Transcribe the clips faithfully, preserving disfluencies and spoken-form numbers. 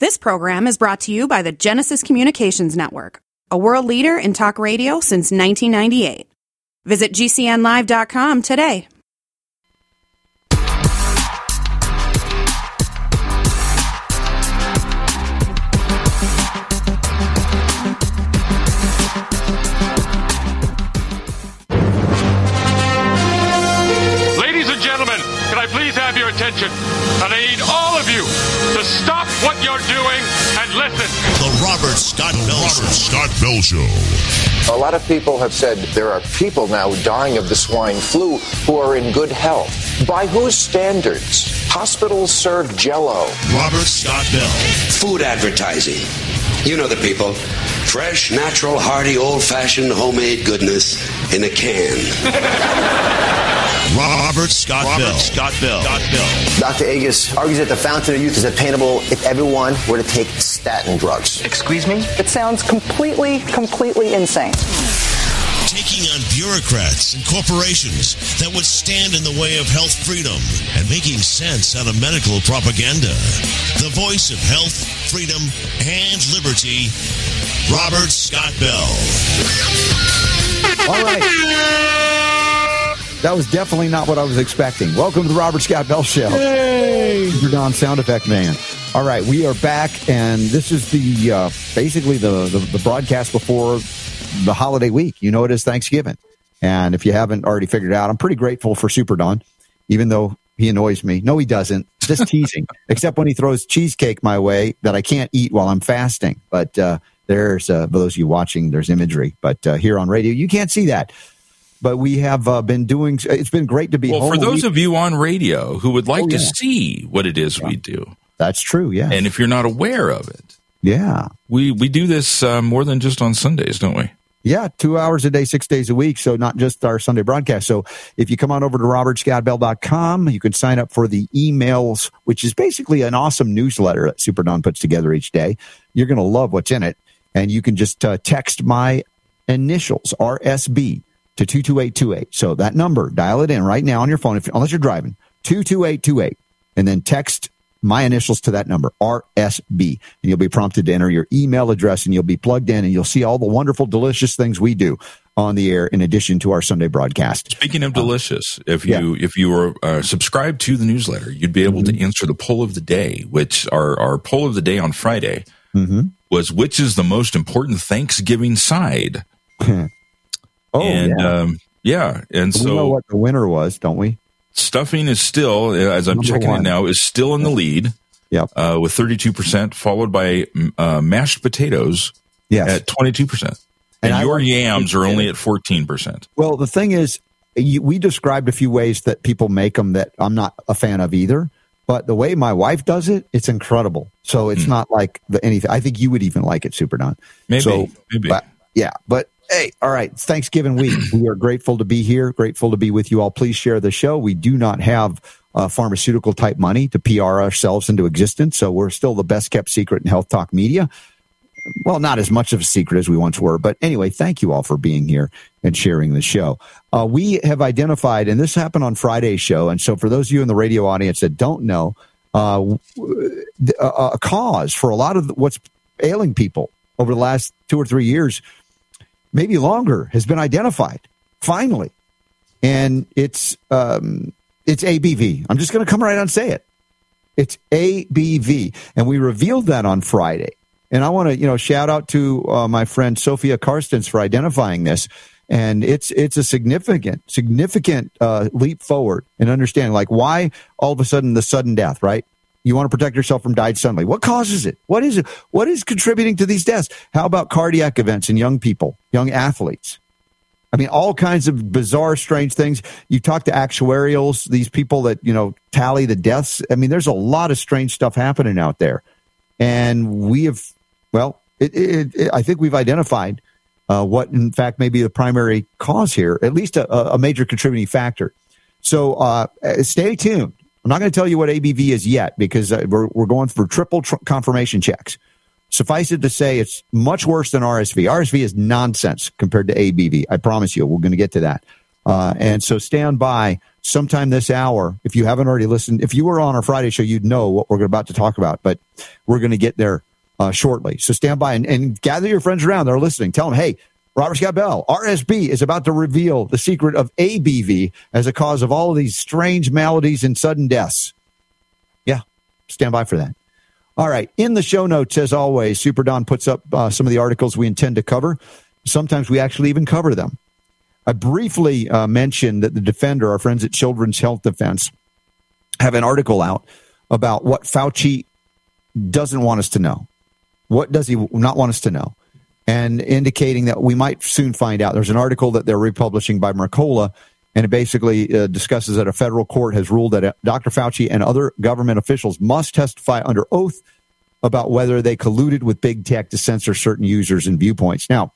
This program is brought to you by the Genesis Communications Network, a world leader in talk radio since nineteen ninety-eight. Visit G C N live dot com today. Ladies and gentlemen, can I please have your attention? And I need all of you to stop what you're doing and listen. The Robert Scott Bell Robert Scott Bell Show. A lot of people have said there are people now dying of the swine flu who are in good health. By whose standards? Hospitals serve Jell-O. Robert Scott Bell. Food advertising. You know the people. Fresh, natural, hearty, old-fashioned, homemade goodness in a can. Robert Scott Robert Bell. Scott Bell. Scott Bell. Doctor Agus argues that the fountain of youth is attainable if everyone were to take statin drugs. Excuse me? It sounds completely, completely insane. Taking on bureaucrats and corporations that would stand in the way of health freedom and making sense out of medical propaganda. The voice of health, freedom, and liberty, Robert Scott Bell. All right. That was definitely not what I was expecting. Welcome to the Robert Scott Bell Show. Yay! Super Don sound effect man. All right, we are back, and this is the uh, basically the, the the broadcast before the holiday week. You know it is Thanksgiving, and if you haven't already figured it out, I'm pretty grateful for Super Don, even though he annoys me. No, he doesn't. Just teasing. Except when he throws cheesecake my way that I can't eat while I'm fasting. But uh, there's uh, for those of you watching, there's imagery. But uh, here on radio, you can't see that. But we have uh, been doing, it's been great to be well, home. For those of you on radio who would like oh, to yeah. see what it is yeah. we do. That's true, yeah. And if you're not aware of it. Yeah. We we do this uh, more than just on Sundays, don't we? Yeah, two hours a day, six days a week. So not just our Sunday broadcast. So if you come on over to robert scott bell dot com, you can sign up for the emails, which is basically an awesome newsletter that Super Don puts together each day. You're going to love what's in it. And you can just uh, text my initials, R S B, to two two eight two eight. So that number, dial it in right now on your phone, if, unless you're driving, two two eight two eight, and then text my initials to that number, R S B, and you'll be prompted to enter your email address, and you'll be plugged in, and you'll see all the wonderful, delicious things we do on the air in addition to our Sunday broadcast. Speaking of delicious, if you yeah. if you were uh, subscribed to the newsletter, you'd be able mm-hmm. to answer the poll of the day, which our, our poll of the day on Friday mm-hmm. was, which is the most important Thanksgiving side? Oh, and, yeah. Um, yeah. And we so know what the winner was, don't we? Stuffing is still, as I'm Number checking one. it now, is still in the lead. Yep. Uh, with thirty-two percent, followed by uh, mashed potatoes yes. at twenty-two percent. And, and your like yams are only at fourteen percent. Well, the thing is, you, we described a few ways that people make them that I'm not a fan of either. But the way my wife does it, it's incredible. So it's mm. not like the, anything. I think you would even like it, Super Don. Maybe. So, maybe. But, yeah, but hey, all right. It's Thanksgiving week. We are grateful to be here, grateful to be with you all. Please share the show. We do not have uh, pharmaceutical type money to P R ourselves into existence. So we're still the best kept secret in health talk media. Well, not as much of a secret as we once were. But anyway, thank you all for being here and sharing the show. Uh, we have identified, and this happened on Friday's show. And so for those of you in the radio audience that don't know, uh, a, a cause for a lot of what's ailing people over the last two or three years, maybe longer, has been identified, finally. And it's um, it's A B V. I'm just going to come right out and say it. It's A B V. And we revealed that on Friday. And I want to, you know, shout out to uh, my friend Sophia Karstens for identifying this. And it's it's a significant, significant uh, leap forward in understanding, like, why all of a sudden the sudden death, right? You want to protect yourself from died suddenly. What causes it? What is it? What is contributing to these deaths? How about cardiac events in young people, young athletes? I mean, all kinds of bizarre, strange things. You talk to actuarials, these people that, you know, tally the deaths. I mean, there's a lot of strange stuff happening out there. And we have, well, it, it, it, I think we've identified uh, what, in fact, may be the primary cause here, at least a, a major contributing factor. So uh, stay tuned. I'm not going to tell you what A B V is yet because uh, we're, we're going for triple tr- confirmation checks. Suffice it to say, it's much worse than R S V. R S V is nonsense compared to A B V. I promise you, we're going to get to that. Uh, and so stand by sometime this hour. If you haven't already listened, if you were on our Friday show, you'd know what we're about to talk about, but we're going to get there uh, shortly. So stand by and, and gather your friends around that are listening. Tell them, hey, Robert Scott Bell, R S B, is about to reveal the secret of A B V as a cause of all of these strange maladies and sudden deaths. Yeah, stand by for that. All right. In the show notes, as always, Super Don puts up uh, some of the articles we intend to cover. Sometimes we actually even cover them. I briefly uh, mentioned that the Defender, our friends at Children's Health Defense, have an article out about what Fauci doesn't want us to know. What does he not want us to know? And indicating that we might soon find out. There's an article that they're republishing by Mercola, and it basically uh, discusses that a federal court has ruled that Doctor Fauci and other government officials must testify under oath about whether they colluded with big tech to censor certain users and viewpoints. Now,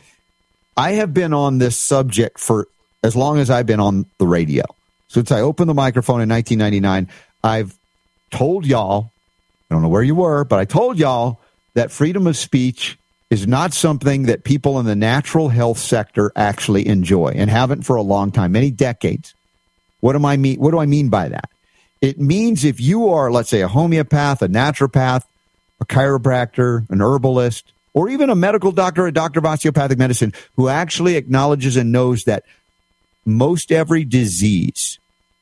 I have been on this subject for as long as I've been on the radio. Since I opened the microphone in nineteen ninety-nine, I've told y'all, I don't know where you were, but I told y'all that freedom of speech is not something that people in the natural health sector actually enjoy and haven't for a long time, many decades. What do I mean? What do I mean by that? It means if you are, let's say, a homeopath, a naturopath, a chiropractor, an herbalist, or even a medical doctor, a doctor of osteopathic medicine, who actually acknowledges and knows that most every disease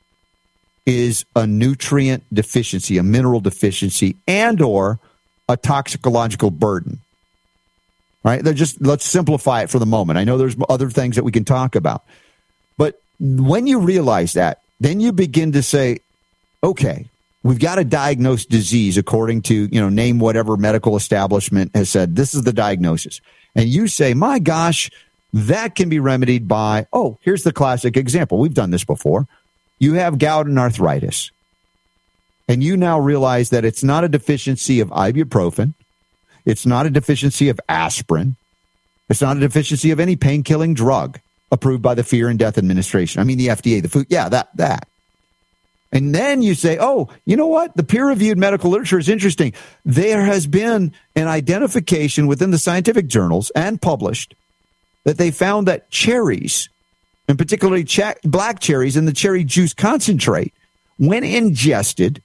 is a nutrient deficiency, a mineral deficiency, and or a toxicological burden. Right? They're just, let's simplify it for the moment. I know there's other things that we can talk about. But when you realize that, then you begin to say, okay, we've got to diagnose disease according to, you know, name whatever medical establishment has said, this is the diagnosis. And you say, my gosh, that can be remedied by, oh, here's the classic example. We've done this before. You have gout and arthritis. And you now realize that it's not a deficiency of ibuprofen. It's not a deficiency of aspirin. It's not a deficiency of any pain-killing drug approved by the Fear and Death Administration. I mean, the F D A, the food. Yeah, that, that. And then you say, oh, you know what? The peer-reviewed medical literature is interesting. There has been an identification within the scientific journals and published that they found that cherries, and particularly ch- black cherries and the cherry juice concentrate, when ingested,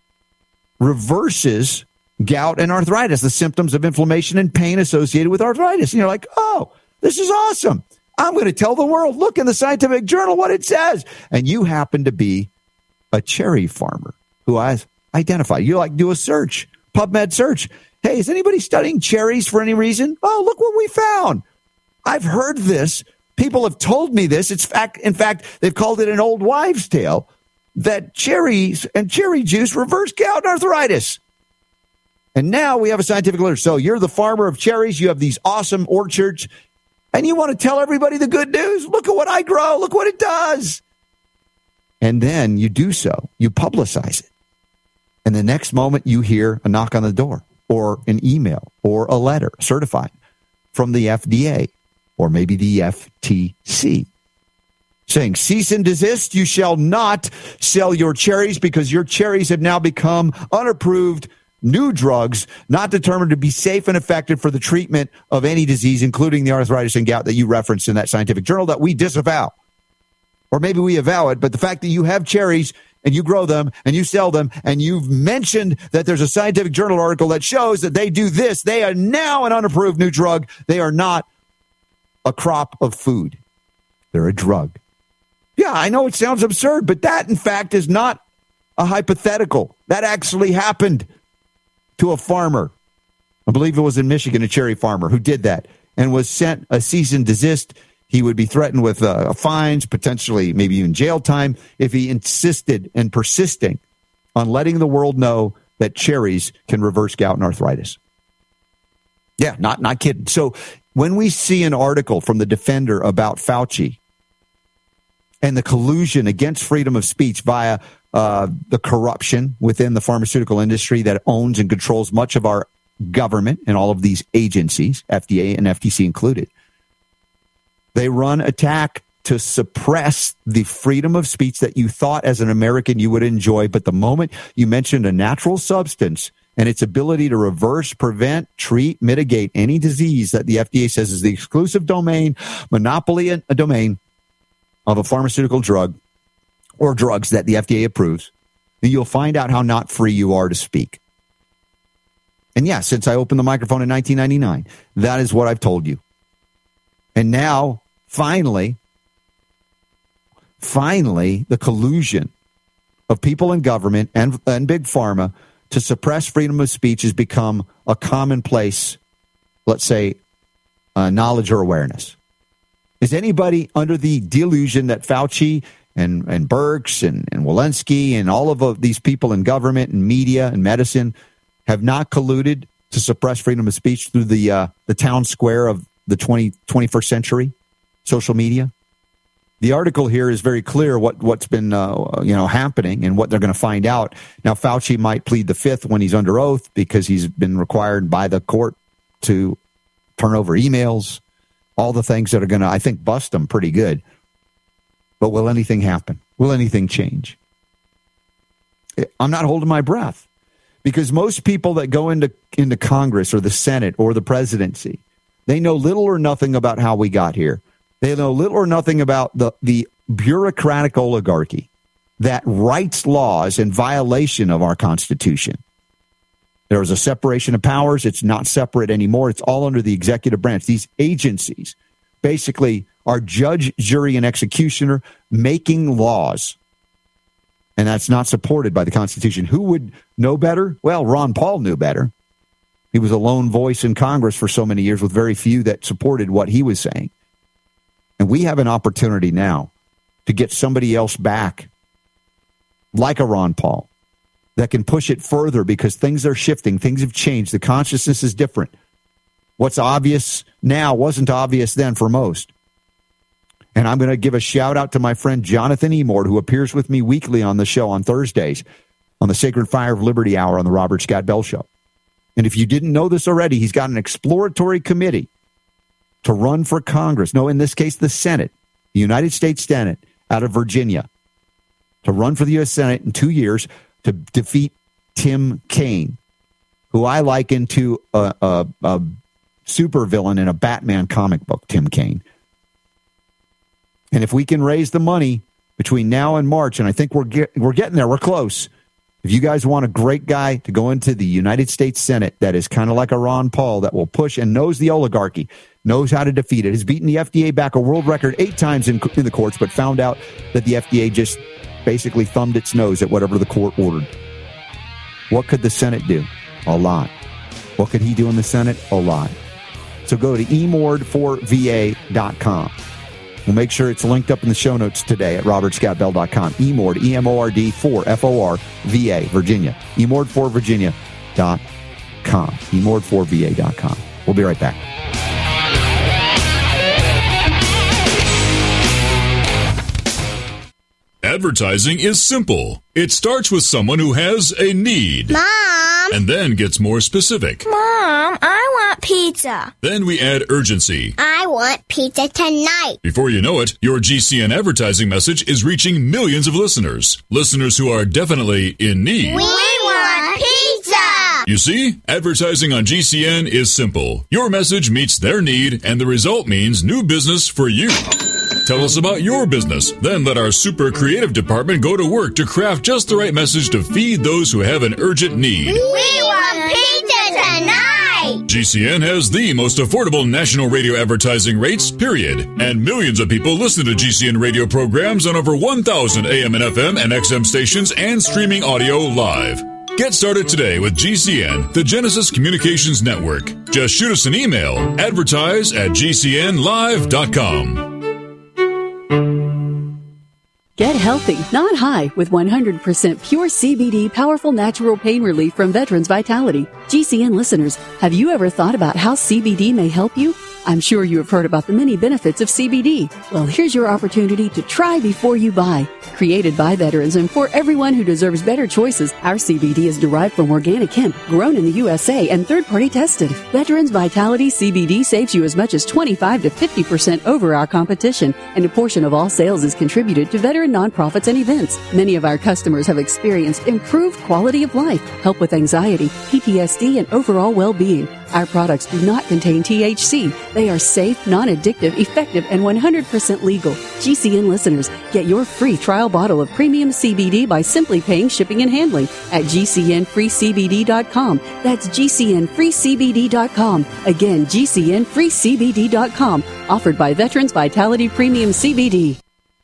reverses gout and arthritis, the symptoms of inflammation and pain associated with arthritis. And you're like, oh, this is awesome. I'm going to tell the world, look in the scientific journal what it says. And you happen to be a cherry farmer who has identified. You like do a search, PubMed search. Hey, is anybody studying cherries for any reason? Oh, look what we found. I've heard this. People have told me this. It's fact. In fact, they've called it an old wives' tale that cherries and cherry juice reverse gout and arthritis. And now we have a scientific literature. So you're the farmer of cherries. You have these awesome orchards. And you want to tell everybody the good news. Look at what I grow. Look what it does. And then you do so. You publicize it. And the next moment you hear a knock on the door or an email or a letter certified from the F D A or maybe the F T C saying, cease and desist. You shall not sell your cherries because your cherries have now become unapproved new drugs not determined to be safe and effective for the treatment of any disease, including the arthritis and gout that you referenced in that scientific journal that we disavow. Or maybe we avow it, but the fact that you have cherries and you grow them and you sell them and you've mentioned that there's a scientific journal article that shows that they do this, they are now an unapproved new drug. They are not a crop of food. They're a drug. Yeah, I know it sounds absurd, but that, in fact, is not a hypothetical. That actually happened to a farmer. I believe it was in Michigan, a cherry farmer who did that and was sent a cease and desist. He would be threatened with uh, fines, potentially maybe even jail time, if he insisted and persisting on letting the world know that cherries can reverse gout and arthritis. Yeah, not, not kidding. So when we see an article from the Defender about Fauci and the collusion against freedom of speech via uh, the corruption within the pharmaceutical industry that owns and controls much of our government and all of these agencies, F D A and F T C included, they run attack to suppress the freedom of speech that you thought as an American you would enjoy. But the moment you mentioned a natural substance and its ability to reverse, prevent, treat, mitigate any disease that the F D A says is the exclusive domain, monopoly and a domain of a pharmaceutical drug or drugs that the F D A approves, then you'll find out how not free you are to speak. And yeah, since I opened the microphone in nineteen ninety-nine, that is what I've told you. And now, finally, finally, the collusion of people in government and, and big pharma to suppress freedom of speech has become a commonplace, let's say, uh, knowledge or awareness. Is anybody under the delusion that Fauci and, and Birx and, and Walensky and all of uh, these people in government and media and medicine have not colluded to suppress freedom of speech through the uh, the town square of the twentieth, twenty-first century, social media? The article here is very clear what, what's been uh, you know happening and what they're going to find out. Now, Fauci might plead the fifth when he's under oath because he's been required by the court to turn over emails, all the things that are going to, I think, bust him pretty good. But will anything happen? Will anything change? I'm not holding my breath. Because most people that go into, into Congress or the Senate or the presidency, they know little or nothing about how we got here. They know little or nothing about the, the bureaucratic oligarchy that writes laws in violation of our Constitution. There is a separation of powers. It's not separate anymore. It's all under the executive branch. These agencies basically are judge, jury, and executioner making laws. And that's not supported by the Constitution. Who would know better? Well, Ron Paul knew better. He was a lone voice in Congress for so many years with very few that supported what he was saying. And we have an opportunity now to get somebody else back, like a Ron Paul, that can push it further because things are shifting. Things have changed. The consciousness is different. What's obvious now wasn't obvious then for most. And I'm going to give a shout out to my friend Jonathan Emord, who appears with me weekly on the show on Thursdays on the Sacred Fire of Liberty Hour on the Robert Scott Bell Show. And if you didn't know this already, he's got an exploratory committee to run for Congress. No, in this case, the Senate, the United States Senate out of Virginia, to run for the U S Senate in two years to defeat Tim Kaine, who I liken to a, a, a supervillain in a Batman comic book, Tim Kaine. And if we can raise the money between now and March, and I think we're get, we're getting there, we're close. If you guys want a great guy to go into the United States Senate that is kind of like a Ron Paul that will push and knows the oligarchy, knows how to defeat it, has beaten the F D A back a world record eight times in, in the courts, but found out that the F D A just basically thumbed its nose at whatever the court ordered. What could the Senate do? A lot. What could he do in the Senate? A lot. So go to emord four v a dot com. We'll make sure it's linked up in the show notes today at robert scott bell dot com. Emord, E M O R D four, F O R, V A, Virginia. emord four virginia dot com. emord four v a dot com. We'll be right back. Advertising is simple. It starts with someone who has a need. Mom! And then gets more specific. Mom, I want pizza. Then we add urgency. I want pizza tonight. Before you know it, your G C N advertising message is reaching millions of listeners. Listeners who are definitely in need. We want pizza! You see, advertising on G C N is simple. Your message meets their need, and the result means new business for you. Tell us about your business. Then let our super creative department go to work to craft just the right message to feed those who have an urgent need. We want pizza tonight! G C N has the most affordable national radio advertising rates, period. And millions of people listen to G C N radio programs on over one thousand A M and F M and X M stations and streaming audio live. Get started today with G C N, the Genesis Communications Network. Just shoot us an email, advertise at g c n live dot com. Get healthy, not high, with one hundred percent pure C B D powerful natural pain relief from Veterans Vitality. G C N listeners, have you ever thought about how C B D may help you? I'm sure you have heard about the many benefits of C B D. Well, here's your opportunity to try before you buy. Created by veterans and for everyone who deserves better choices, our C B D is derived from organic hemp, grown in the U S A and third-party tested. Veterans Vitality C B D saves you as much as twenty-five to fifty percent over our competition, and a portion of all sales is contributed to veteran nonprofits and events. Many of our customers have experienced improved quality of life, help with anxiety, P T S D, and overall well-being. Our products do not contain T H C. They are safe, non-addictive, effective, and one hundred percent legal. G C N listeners, get your free trial bottle of premium C B D by simply paying shipping and handling at G C N free C B D dot com. That's G C N free C B D dot com. Again, G C N free C B D dot com. Offered by Veterans Vitality Premium C B D.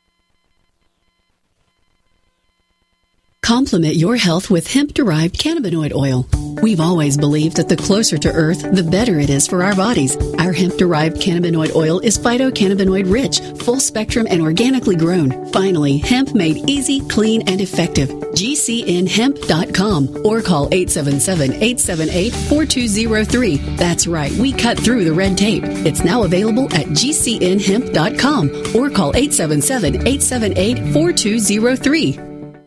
Complement your health with hemp-derived cannabinoid oil. We've always believed that the closer to Earth, the better it is for our bodies. Our hemp-derived cannabinoid oil is phytocannabinoid rich, full spectrum, and organically grown. Finally, hemp made easy, clean, and effective. G C N hemp dot com or call eight seven seven, eight seven eight, four two zero three. That's right, we cut through the red tape. It's now available at G C N hemp dot com or call eight seven seven, eight seven eight, four two zero three.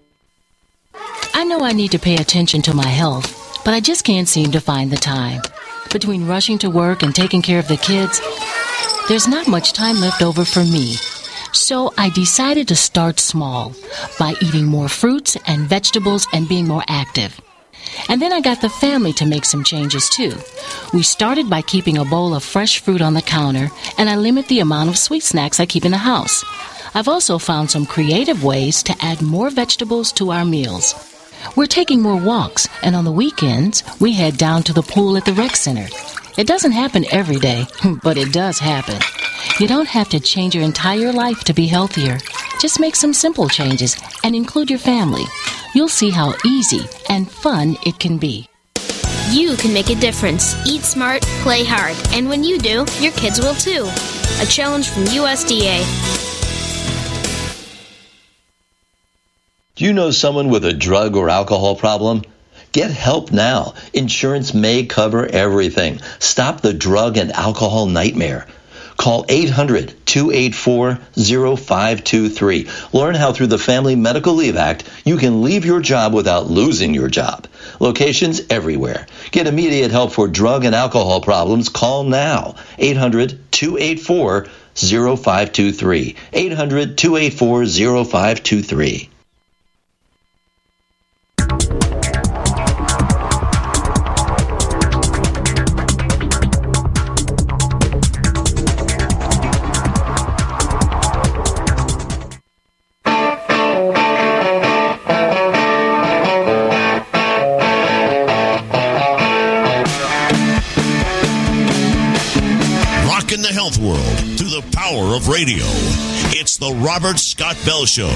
I know I need to pay attention to my health, but I just can't seem to find the time. Between rushing to work and taking care of the kids, there's not much time left over for me. So I decided to start small by eating more fruits and vegetables and being more active. And then I got the family to make some changes too. We started by keeping a bowl of fresh fruit on the counter, and I limit the amount of sweet snacks I keep in the house. I've also found some creative ways to add more vegetables to our meals. We're taking more walks, and on the weekends, we head down to the pool at the rec center. It doesn't happen every day, but it does happen. You don't have to change your entire life to be healthier. Just make some simple changes and include your family. You'll see how easy and fun it can be. You can make a difference. Eat smart, play hard. And when you do, your kids will too. A challenge from U S D A. Do you know someone with a drug or alcohol problem? Get help now. Insurance may cover everything. Stop the drug and alcohol nightmare. Call eight hundred, two eight four, zero five two three. Learn how through the Family Medical Leave Act, you can leave your job without losing your job. Locations everywhere. Get immediate help for drug and alcohol problems. Call now. eight hundred, two eight four, zero five two three. eight hundred, two eight four, zero five two three. World through the power of radio. It's the Robert Scott Bell Show.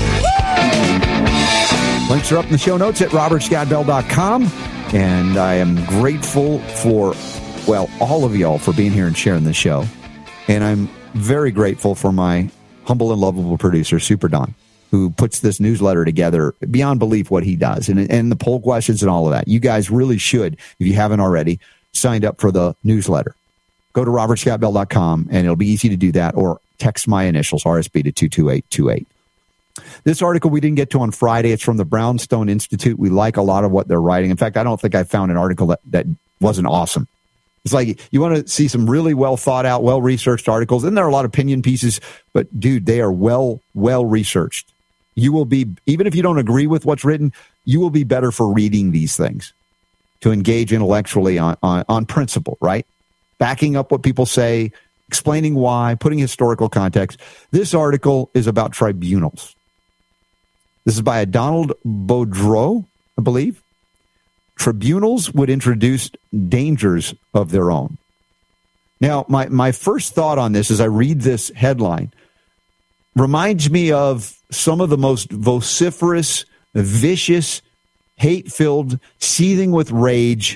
Links are up in the show notes at robert scott bell dot com. And I am grateful for, well, all of y'all for being here and sharing the show. And I'm very grateful for my humble and lovable producer, Super Don, who puts this newsletter together beyond belief what he does. And, and the poll questions and all of that. You guys really should, if you haven't already, signed up for the newsletter. Go to robert scott bell dot com, and it'll be easy to do that, or text my initials, R S B, to two two eight two eight. This article we didn't get to on Friday. It's from the Brownstone Institute. We like a lot of what they're writing. In fact, I don't think I found an article that, that wasn't awesome. It's like you want to see some really well thought out, well researched articles. And there are a lot of opinion pieces, but dude, they are well, well researched. You will be, even if you don't agree with what's written, you will be better for reading these things to engage intellectually on, on, on principle, right? Backing up what people say, explaining why, putting historical context. This article is about tribunals. This is by a Donald Boudreau, I believe. Tribunals would introduce dangers of their own. Now, my, my first thought on this as I read this headline reminds me of some of the most vociferous, vicious, hate-filled, seething with rage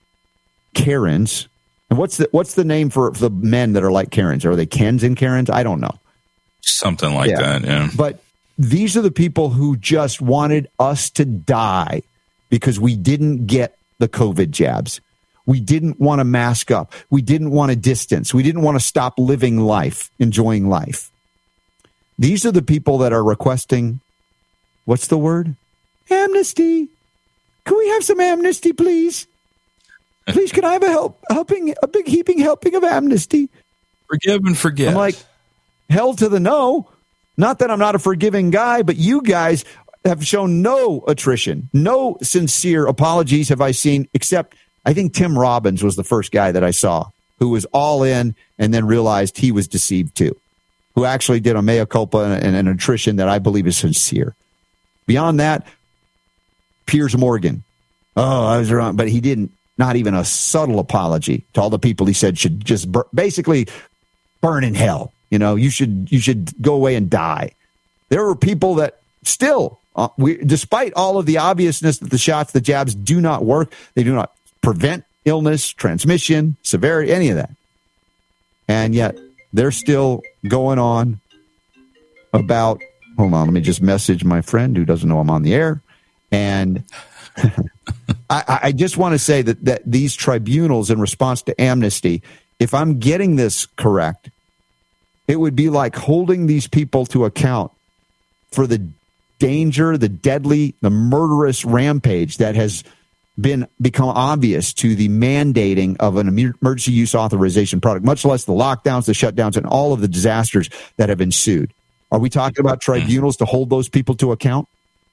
Karens. And what's the what's the name for the men that are like Karens? Are they Kens and Karens? I don't know. Something like yeah. that, yeah. But these are the people who just wanted us to die because we didn't get the COVID jabs. We didn't want to mask up. We didn't want to distance. We didn't want to stop living life, enjoying life. These are the people that are requesting, what's the word? Amnesty. Can we have some amnesty, please? Please, can I have a help, helping, a big heaping helping of amnesty? Forgive and forget. I'm like, hell to the no. Not that I'm not a forgiving guy, but you guys have shown no attrition, no sincere apologies have I seen, except I think Tim Robbins was the first guy that I saw who was all in and then realized he was deceived too, who actually did a mea culpa and, and an attrition that I believe is sincere. Beyond that, Piers Morgan. Oh, I was wrong, but he didn't. Not even a subtle apology to all the people he said should just bur- basically burn in hell. You know, you should you should go away and die. There were people that still, uh, we, despite all of the obviousness that the shots, the jabs do not work, they do not prevent illness, transmission, severity, any of that. And yet they're still going on about, hold on, let me just message my friend who doesn't know I'm on the air. And I, I just want to say that, that these tribunals in response to amnesty, if I'm getting this correct, it would be like holding these people to account for the danger, the deadly, the murderous rampage that has been become obvious to the mandating of an emergency use authorization product, much less the lockdowns, the shutdowns, and all of the disasters that have ensued. Are we talking about tribunals to hold those people to account?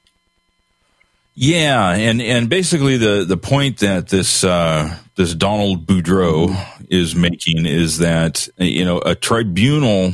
Yeah, and, and basically the, the point that this uh, this Donald Boudreaux is making is that, you know, a tribunal,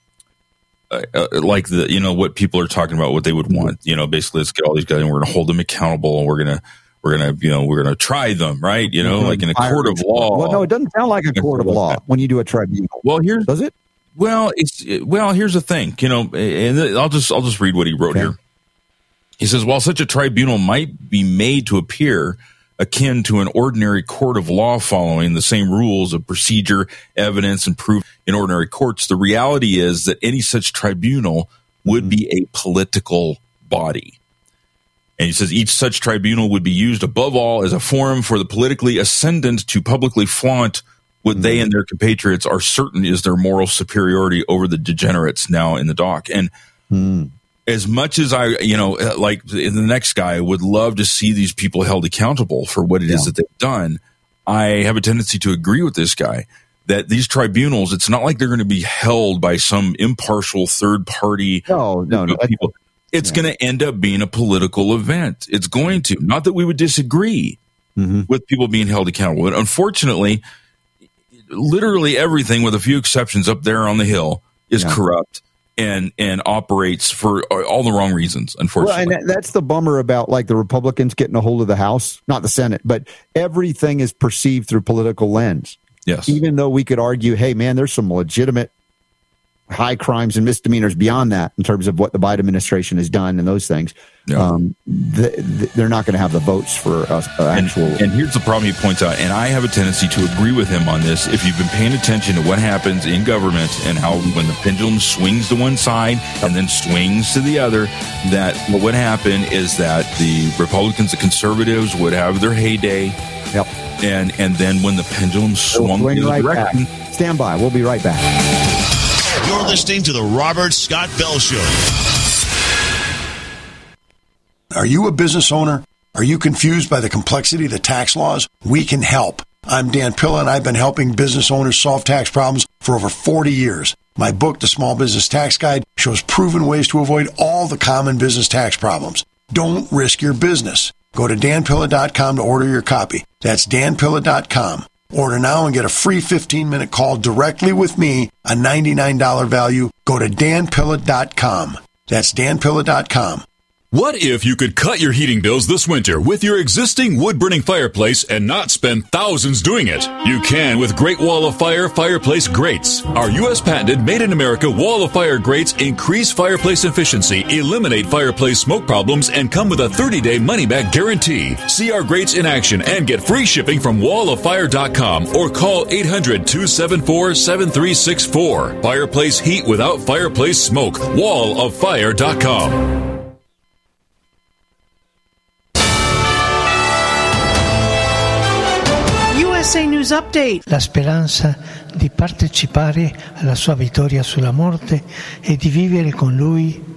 uh, uh, like the you know what people are talking about, what they would want, you know, basically let's get all these guys and we're going to hold them accountable and we're going to we're going to you know we're going to try them, right? You know, mm-hmm. like in a court of law. Well, no, it doesn't sound like a court of law when you do a tribunal. Well, here's does it? Well, it's well here's the thing, you know, and I'll just I'll just read what he wrote okay. here. He says, while such a tribunal might be made to appear akin to an ordinary court of law following the same rules of procedure, evidence, and proof in ordinary courts, the reality is that any such tribunal would be a political body. And he says each such tribunal would be used above all as a forum for the politically ascendant to publicly flaunt what mm-hmm. they and their compatriots are certain is their moral superiority over the degenerates now in the dock. And mm. as much as I, you know, like the next guy would love to see these people held accountable for what it yeah. is that they've done, I have a tendency to agree with this guy that these tribunals, it's not like they're going to be held by some impartial third party. No, no, no. People. It's yeah. going to end up being a political event. It's going to. Not that we would disagree mm-hmm. with people being held accountable, but unfortunately, literally everything, with a few exceptions up there on the Hill, is yeah. corrupt. And and operates for all the wrong reasons, unfortunately. Well, and that's the bummer about like the Republicans getting a hold of the House, not the Senate, but everything is perceived through political lens. Yes. Even though we could argue, hey, man, there's some legitimate high crimes and misdemeanors beyond that in terms of what the Biden administration has done and those things. Yeah. Um, the, the, they're not going to have the votes for uh, actual. And, and here's the problem he points out, and I have a tendency to agree with him on this. If you've been paying attention to what happens in government and how when the pendulum swings to one side and then swings to the other, that what would happen is that the Republicans, the conservatives would have their heyday. Yep. And, and then when the pendulum swung the other right direction. Back. Stand by. We'll be right back. You're listening to the Robert Scott Bell Show. Are you a business owner? Are you confused by the complexity of the tax laws? We can help. I'm Dan Pilla, and I've been helping business owners solve tax problems for over forty years. My book, The Small Business Tax Guide, shows proven ways to avoid all the common business tax problems. Don't risk your business. Go to dan pilla dot com to order your copy. That's dan pilla dot com. Order now and get a free fifteen-minute call directly with me, a ninety-nine dollars value. Go to dan pilla dot com. That's dan pilla dot com. What if you could cut your heating bills this winter with your existing wood-burning fireplace and not spend thousands doing it? You can with Great Wall of Fire fireplace grates. Our U S patented made-in-America Wall of Fire grates increase fireplace efficiency, eliminate fireplace smoke problems, and come with a thirty-day money-back guarantee. See our grates in action and get free shipping from wall of fire dot com or call eight hundred, two seven four, seven three six four. Fireplace heat without fireplace smoke. wall of fire dot com. U S A News Update. La speranza di partecipare alla sua vittoria sulla morte e di vivere con lui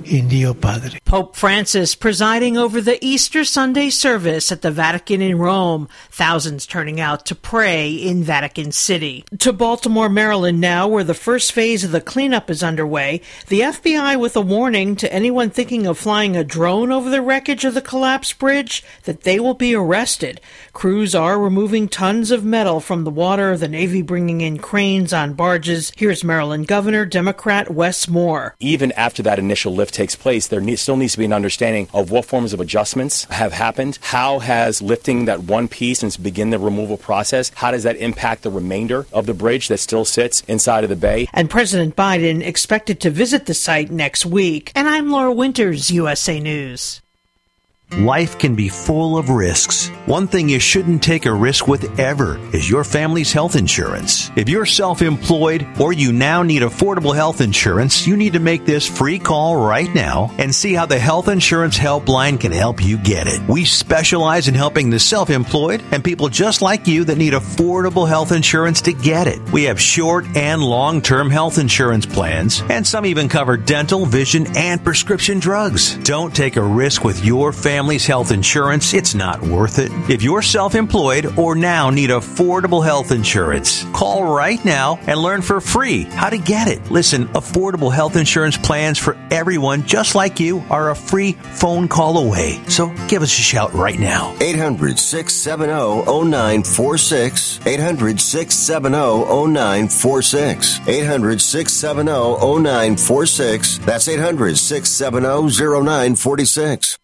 in Dio Padre. Pope Francis presiding over the Easter Sunday service at the Vatican in Rome. Thousands turning out to pray in Vatican City. To Baltimore, Maryland now, where the first phase of the cleanup is underway. The F B I with a warning to anyone thinking of flying a drone over the wreckage of the collapsed bridge that they will be arrested. Crews are removing tons of metal from the water, the Navy bringing in cranes on barges. Here's Maryland Governor Democrat Wes Moore. Even after that initial lift takes place, there need, still needs to be an understanding of what forms of adjustments have happened. How has lifting that one piece and begin the removal process, how does that impact the remainder of the bridge that still sits inside of the bay? And President Biden expected to visit the site next week. And I'm Laura Winters, U S A News. Life can be full of risks. One thing you shouldn't take a risk with ever is your family's health insurance. If you're self-employed or you now need affordable health insurance, you need to make this free call right now and see how the Health Insurance Helpline can help you get it. We specialize in helping the self-employed and people just like you that need affordable health insurance to get it. We have short and long-term health insurance plans, and some even cover dental, vision, and prescription drugs. Don't take a risk with your family. Family's health insurance, it's not worth it. If you're self-employed or now need affordable health insurance, call right now and learn for free how to get it. Listen, affordable health insurance plans for everyone just like you are a free phone call away. So give us a shout right now. eight hundred, six seven zero, zero nine four six. eight hundred, six seven zero, zero nine four six. eight hundred, six seven zero, zero nine four six. That's eight hundred, six seven zero, zero nine four six.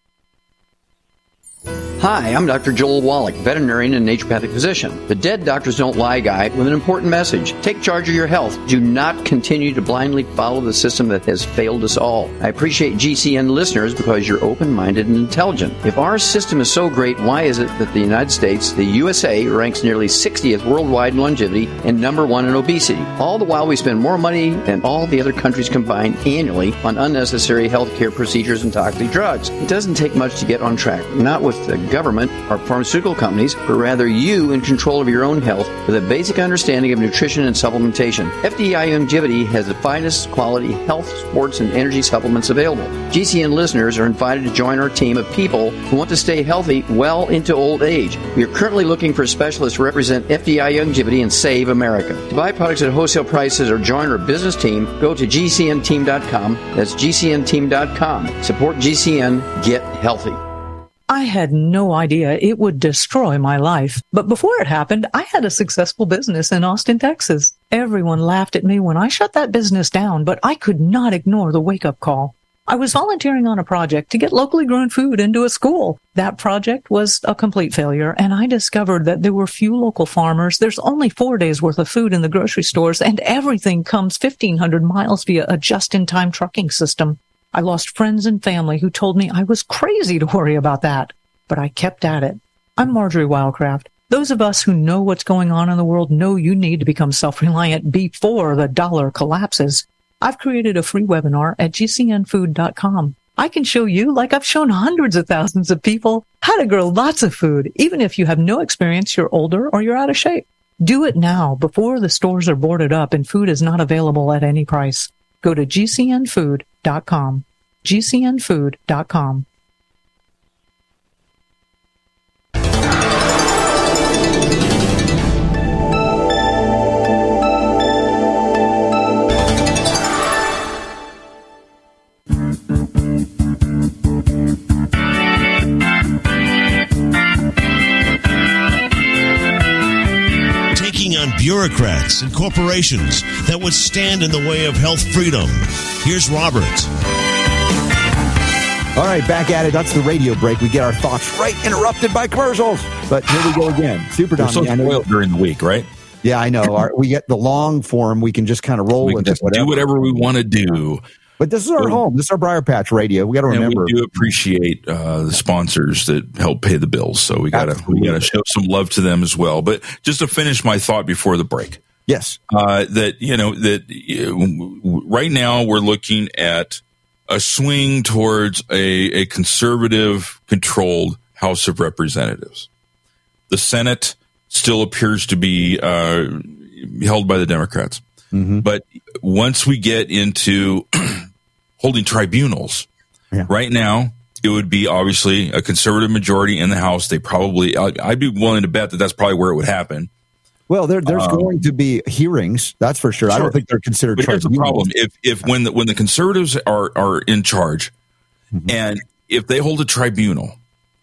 Hi, I'm Doctor Joel Wallach, veterinarian and naturopathic physician. The Dead Doctors Don't Lie guide with an important message. Take charge of your health. Do not continue to blindly follow the system that has failed us all. I appreciate G C N listeners because you're open-minded and intelligent. If our system is so great, why is it that the United States, the U S A, ranks nearly sixtieth worldwide in longevity and number one in obesity? All the while we spend more money than all the other countries combined annually on unnecessary healthcare procedures and toxic drugs. It doesn't take much to get on track. Not with the government or pharmaceutical companies, but rather you in control of your own health with a basic understanding of nutrition and supplementation. F D I Longevity has the finest quality health, sports, and energy supplements available. G C N listeners are invited to join our team of people who want to stay healthy well into old age. We are currently looking for specialists to represent F D I Longevity and Save America. To buy products at wholesale prices or join our business team, go to G C N team dot com. That's G C N team dot com. Support G C N. Get healthy. I had no idea it would destroy my life. But before it happened, I had a successful business in Austin, Texas. Everyone laughed at me when I shut that business down, but I could not ignore the wake-up call. I was volunteering on a project to get locally grown food into a school. That project was a complete failure, and I discovered that there were few local farmers. There's only four days worth of food in the grocery stores, and everything comes fifteen hundred miles via a just-in-time trucking system. I lost friends and family who told me I was crazy to worry about that, but I kept at it. I'm Marjorie Wildcraft. Those of us who know what's going on in the world know you need to become self-reliant before the dollar collapses. I've created a free webinar at G C N food dot com. I can show you, like I've shown hundreds of thousands of people, how to grow lots of food, even if you have no experience, you're older, or you're out of shape. Do it now before the stores are boarded up and food is not available at any price. Go to G C N food dot com. G C N food dot com. Taking on bureaucrats and corporations that would stand in the way of health freedom. Here's Robert. All right, back at it. That's the radio break. We get our thoughts right interrupted by commercials. But here we go again. Super Don. We're so spoiled during the week, right? Yeah, I know. Our, we get the long form. We can just kind of roll we with can just it. Whatever. Do whatever we want to do. But this is our home. This is our Briar Patch Radio. We got to remember. And we do appreciate uh, the sponsors that help pay the bills. So we got to we got to show some love to them as well. But just to finish my thought before the break. Yes. Uh, that, you know, that uh, right now we're looking at a swing towards a, a conservative controlled House of Representatives. The Senate still appears to be uh, held by the Democrats. Mm-hmm. But once we get into holding tribunals Yeah. Right now, it would be obviously a conservative majority in the House. They probably, I'd be willing to bet that that's probably where it would happen. Well, there, there's um, going to be hearings, that's for sure. sure. I don't think they're considered. But here's the problem: if if when the when the conservatives are are in charge, mm-hmm. and if they hold a tribunal,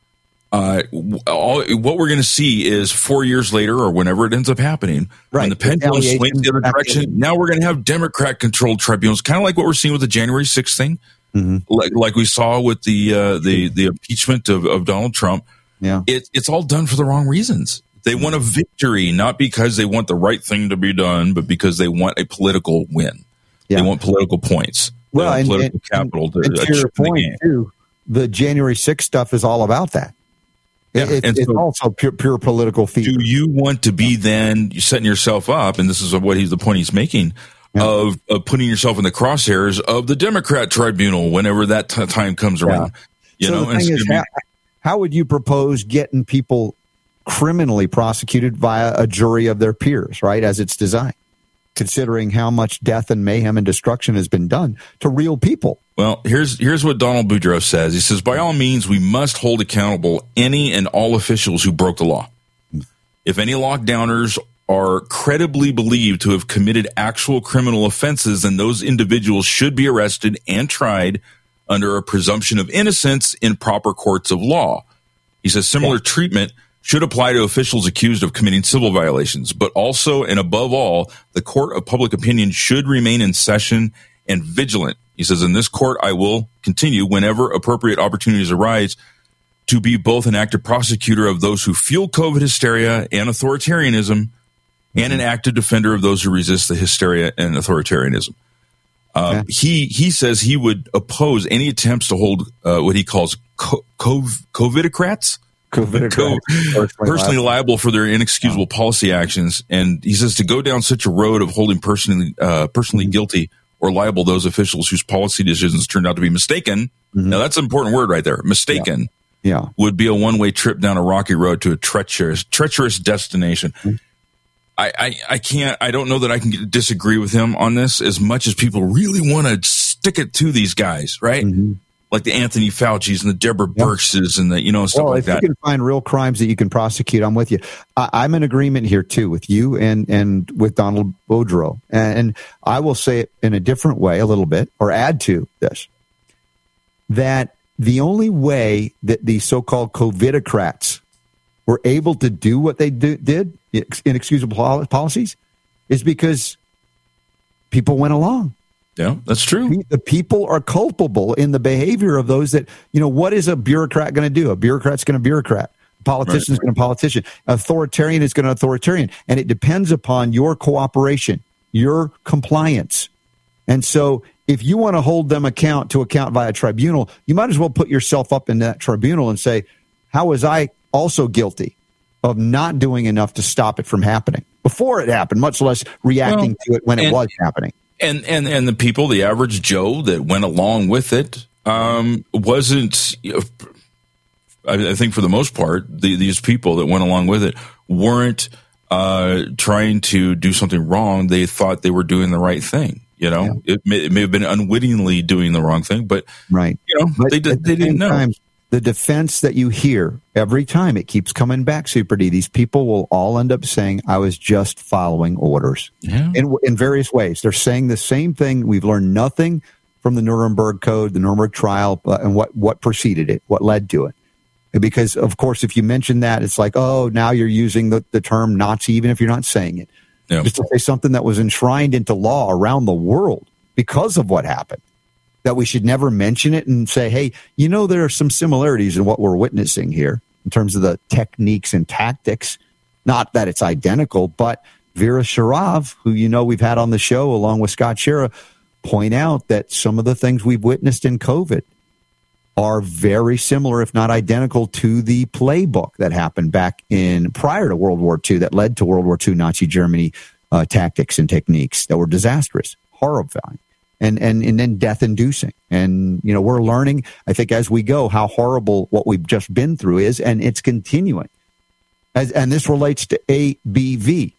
uh, all, what we're going to see is four years later, or whenever it ends up happening, right. when the pendulum swings the other direction, now we're going to have Democrat-controlled tribunals, kind of like what we're seeing with the January sixth thing, mm-hmm. like like we saw with the uh, the the impeachment of, of Donald Trump. Yeah, it, it's all done for the wrong reasons. They want a victory, not because they want the right thing to be done, but because they want a political win. Yeah. They want political points. Well, and, political and, capital to and to your point, the too, the January sixth stuff is all about that. Yeah, it, and it's so also pure, pure political fever. Do you want to be then setting yourself up, and this is what he's the point he's making, yeah. of, of putting yourself in the crosshairs of the Democrat tribunal whenever that t- time comes around? Yeah. You so know, the thing is, how, how would you propose getting people criminally prosecuted via a jury of their peers, right, as it's designed, considering how much death and mayhem and destruction has been done to real people? Well, here's here's what Donald Boudreaux says. He says, by all means, we must hold accountable any and all officials who broke the law. If any lockdowners are credibly believed to have committed actual criminal offenses, then those individuals should be arrested and tried under a presumption of innocence in proper courts of law. He says similar yeah. treatment should apply to officials accused of committing civil violations, but also and above all, the court of public opinion should remain in session and vigilant. He says, in this court, I will continue whenever appropriate opportunities arise to be both an active prosecutor of those who fuel COVID hysteria and authoritarianism and an active defender of those who resist the hysteria and authoritarianism. Um, yeah. He he says he would oppose any attempts to hold uh, what he calls co- cov- COVIDocrats, COVID Co- personally liable for their inexcusable policy actions, and he says to go down such a road of holding personally uh, personally mm-hmm. guilty or liable those officials whose policy decisions turned out to be mistaken. Mm-hmm. Now that's an important word right there. Mistaken, yeah, yeah. would be a one way trip down a rocky road to a treacherous treacherous destination. Mm-hmm. I, I I can't. I don't know that I can disagree with him on this as much as people really want to stick it to these guys, right? Mm-hmm. Like the Anthony Fauci's and the Deborah yep. Birxes and the, you know, stuff well, like if that. If you can find real crimes that you can prosecute, I'm with you. I, I'm in agreement here, too, with you and, and with Donald Boudreaux. And, and I will say it in a different way a little bit, or add to this, that the only way that the so-called COVIDocrats were able to do what they do, did, inexcusable policies, is because people went along. Yeah, that's true. The people are culpable in the behavior of those that, you know, what is a bureaucrat going to do? A bureaucrat's going to bureaucrat. A politician is right. going to politician. Authoritarian is going to authoritarian. And it depends upon your cooperation, your compliance. And so if you want to hold them account to account via tribunal, you might as well put yourself up in that tribunal and say, how was I also guilty of not doing enough to stop it from happening before it happened, much less reacting well, to it when and- it was happening? And, and and the people, the average Joe that went along with it, um, wasn't, you know, I, I think for the most part, the, these people that went along with it weren't uh, trying to do something wrong. They thought they were doing the right thing. You know, yeah. it, may, it may have been unwittingly doing the wrong thing, but, right. you know, but they, did, they the didn't know. Time, the defense that you hear every time, it keeps coming back, Super D. These people will all end up saying, I was just following orders yeah. in, in various ways. They're saying the same thing. We've learned nothing from the Nuremberg Code, the Nuremberg trial, uh, and what, what preceded it, what led to it. Because, of course, if you mention that, it's like, oh, now you're using the, the term Nazi, even if you're not saying it. Yeah. Just to say something that was enshrined into law around the world because of what happened. That we should never mention it and say, hey, you know, there are some similarities in what we're witnessing here in terms of the techniques and tactics. Not that it's identical, but Vera Sharav, who you know we've had on the show along with Scott Schara, point out that some of the things we've witnessed in COVID are very similar, if not identical, to the playbook that happened back in prior to World War Two that led to World War Two Nazi Germany uh, tactics and techniques that were disastrous, horrifying. And, and and then death-inducing. And, you know, we're learning, I think, as we go, how horrible what we've just been through is, and it's continuing. As, and this relates to A B V.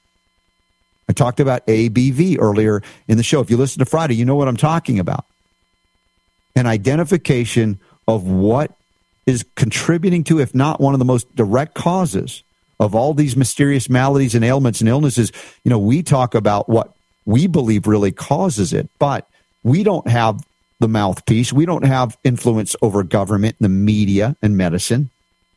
I talked about A B V earlier in the show. If you listen to Friday, you know what I'm talking about. An identification of what is contributing to, if not one of the most direct causes of all these mysterious maladies and ailments and illnesses. You know, we talk about what we believe really causes it, but we don't have the mouthpiece. We don't have influence over government, the media, and medicine.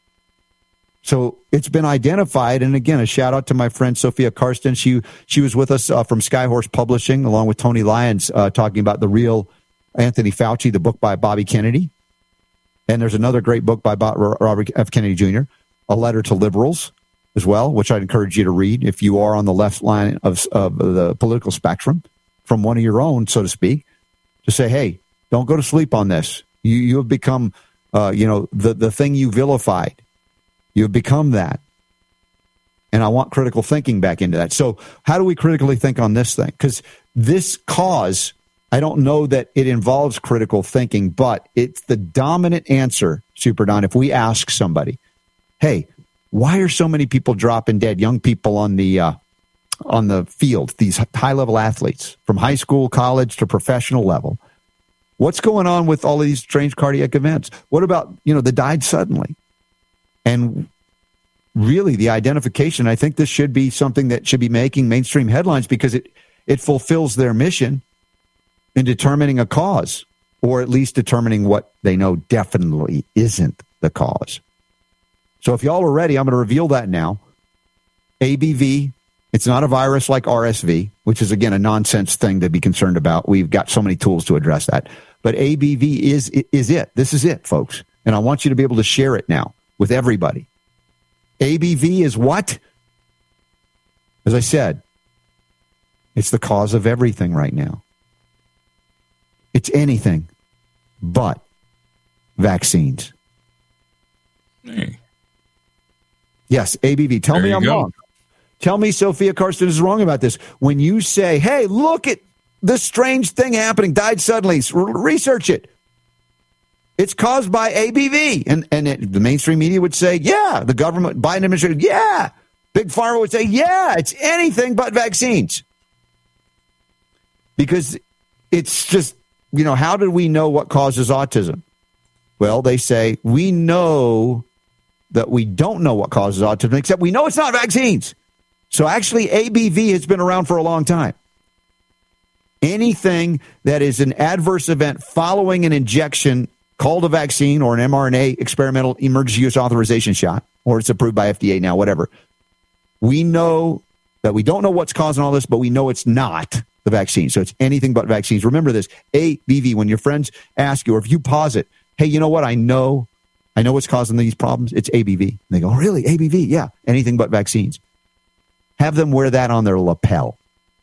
So it's been identified. And again, a shout out to my friend Sophia Karsten. She she was with us uh, from Skyhorse Publishing, along with Tony Lyons, uh, talking about The Real Anthony Fauci, the book by Bobby Kennedy. And there's another great book by Bob, Robert F. Kennedy Junior, A Letter to Liberals as well, which I'd encourage you to read if you are on the left line of, of the political spectrum, from one of your own, so to speak, to say, hey, don't go to sleep on this. You you have become, uh, you know, the, the thing you vilified. You have become that. And I want critical thinking back into that. So how do we critically think on this thing? Because this cause, I don't know that it involves critical thinking, but it's the dominant answer, Super Don, if we ask somebody, hey, why are so many people dropping dead, young people on the uh, on the field, these high-level athletes, from high school, college to professional level? What's going on with all of these strange cardiac events? What about, you know, the died suddenly? And really, the identification, I think this should be something that should be making mainstream headlines, because it, it fulfills their mission in determining a cause, or at least determining what they know definitely isn't the cause. So if y'all are ready, I'm going to reveal that now. A B V, it's not a virus like R S V, which is, again, a nonsense thing to be concerned about. We've got so many tools to address that. But A B V is, is it. This is it, folks. And I want you to be able to share it now with everybody. A B V is what? As I said, it's the cause of everything right now. It's anything but vaccines. Hey. Yes, A B V. Tell There me you I'm go. wrong. Tell me Sophia Karsten is wrong about this. When you say, hey, look at this strange thing happening, died suddenly, research it. It's caused by A B V. And and it, the mainstream media would say, yeah. The government, Biden administration, yeah. Big Pharma would say, yeah, it's anything but vaccines. Because it's just, you know, how did we know what causes autism? Well, they say, we know that we don't know what causes autism, except we know it's not vaccines. So actually, A B V has been around for a long time. Anything that is an adverse event following an injection called a vaccine or an mRNA experimental emergency use authorization shot, or it's approved by F D A now, whatever. We know that we don't know what's causing all this, but we know it's not the vaccine. So it's anything but vaccines. Remember this, A B V, when your friends ask you, or if you posit, hey, you know what, I know, I know what's causing these problems. It's A B V. And they go, oh, really? A B V? Yeah, anything but vaccines. Have them wear that on their lapel.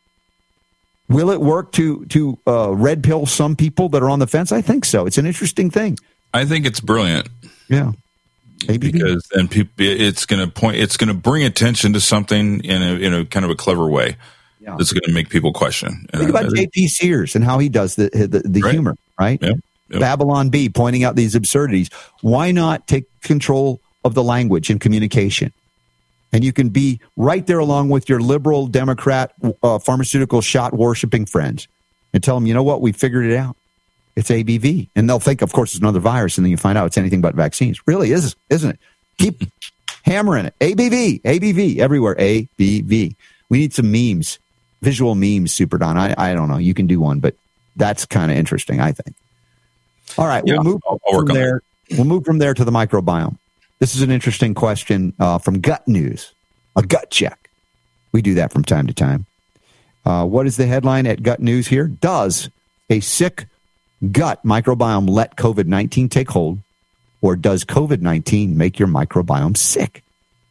Will it work to to uh, red pill some people that are on the fence? I think so. It's an interesting thing. I think it's brilliant. Yeah, A B V. Because then people, it's going to point, it's going to bring attention to something in a in a kind of a clever way. Yeah, that's going to make people question. And think about J P Sears and how he does the the, the right. humor, right? Yep. Yep. Babylon B pointing out these absurdities. Why not take control of the language and communication? And you can be right there along with your liberal Democrat uh, pharmaceutical shot worshiping friends and tell them, you know what, we figured it out. It's A B V. And they'll think, of course, it's another virus. And then you find out it's anything but vaccines. Really is, isn't it? Keep hammering it. A B V, A B V, everywhere. A B V. We need some memes, visual memes, Super Don. I, I don't know. You can do one, but that's kind of interesting, I think. All right. Yeah, we'll move I'll, I'll from there. We'll move from there to the microbiome. This is an interesting question uh, from Gut News, a gut check. We do that from time to time. Uh, what is the headline at Gut News here? Does a sick gut microbiome let COVID nineteen take hold, or does COVID nineteen make your microbiome sick?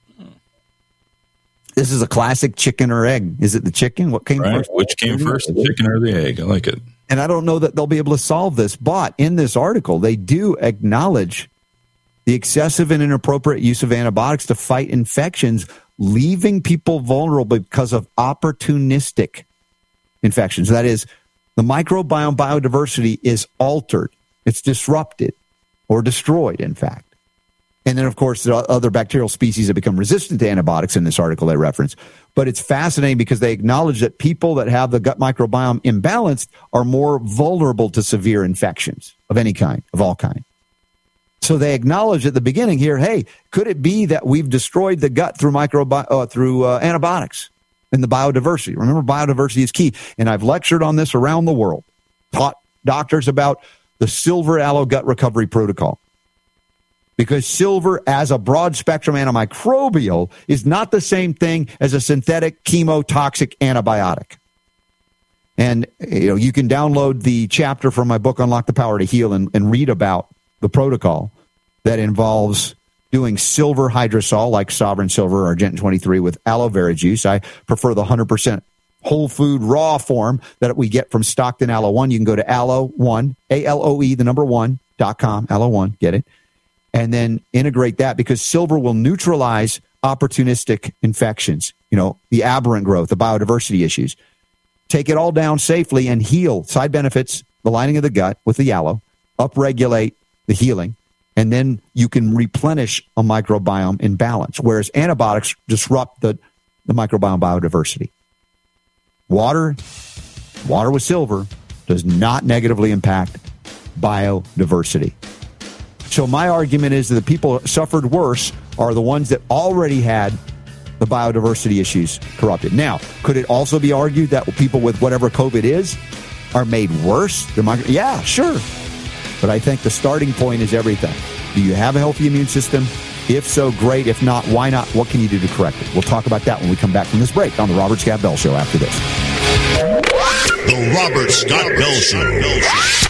This is a classic chicken or egg. Is it the chicken? What came right. first? Which came first, the chicken or the egg? I like it. And I don't know that they'll be able to solve this, but in this article, they do acknowledge the excessive and inappropriate use of antibiotics to fight infections, leaving people vulnerable because of opportunistic infections. That is, the microbiome biodiversity is altered. It's disrupted or destroyed, in fact. And then, of course, there are other bacterial species that become resistant to antibiotics in this article they reference. But it's fascinating because they acknowledge that people that have the gut microbiome imbalanced are more vulnerable to severe infections of any kind, of all kind. So they acknowledge at the beginning here, hey, could it be that we've destroyed the gut through microbi- uh, through uh, antibiotics and the biodiversity? Remember, biodiversity is key. And I've lectured on this around the world, taught doctors about the silver aloe gut recovery protocol. Because silver as a broad spectrum antimicrobial is not the same thing as a synthetic chemotoxic antibiotic. And you know, you can download the chapter from my book, Unlock the Power to Heal, and, and read about the protocol that involves doing silver hydrosol like Sovereign Silver or Argentyn twenty-three with aloe vera juice. I prefer the one hundred percent whole food raw form that we get from Stockton Aloe One. You can go to aloe one, A L O E, the number one, dot com, aloe one, get it? And then integrate that, because silver will neutralize opportunistic infections, you know, the aberrant growth, the biodiversity issues. Take it all down safely and heal. Side benefits, the lining of the gut with the aloe, upregulate the healing, and then you can replenish a microbiome in balance, whereas antibiotics disrupt the, the microbiome biodiversity. Water, water with silver does not negatively impact biodiversity. So my argument is that the people that suffered worse are the ones that already had the biodiversity issues corrupted. Now, could it also be argued that people with whatever COVID is are made worse? Yeah, sure. But I think the starting point is everything. Do you have a healthy immune system? If so, great. If not, why not? What can you do to correct it? We'll talk about that when we come back from this break on the Robert Scott Bell Show after this. The Robert Scott Bell Show.